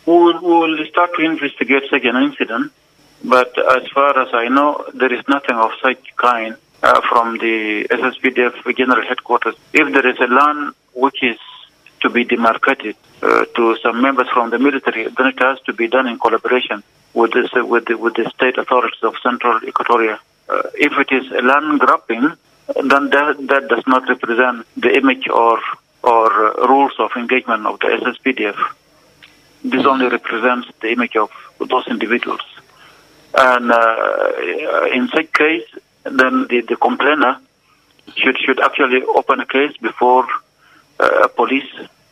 We'll start to investigate such an incident, but as far as I know, there is nothing of such kind from the SSPDF General Headquarters. If there is a land which is to be demarcated to some members from the military, then it has to be done in collaboration with the state authorities of Central Equatoria. If it is a land grabbing, then that does not represent the image or rules of engagement of the SSPDF. This only represents the image of those individuals. And in such case, then the complainer should actually open a case before police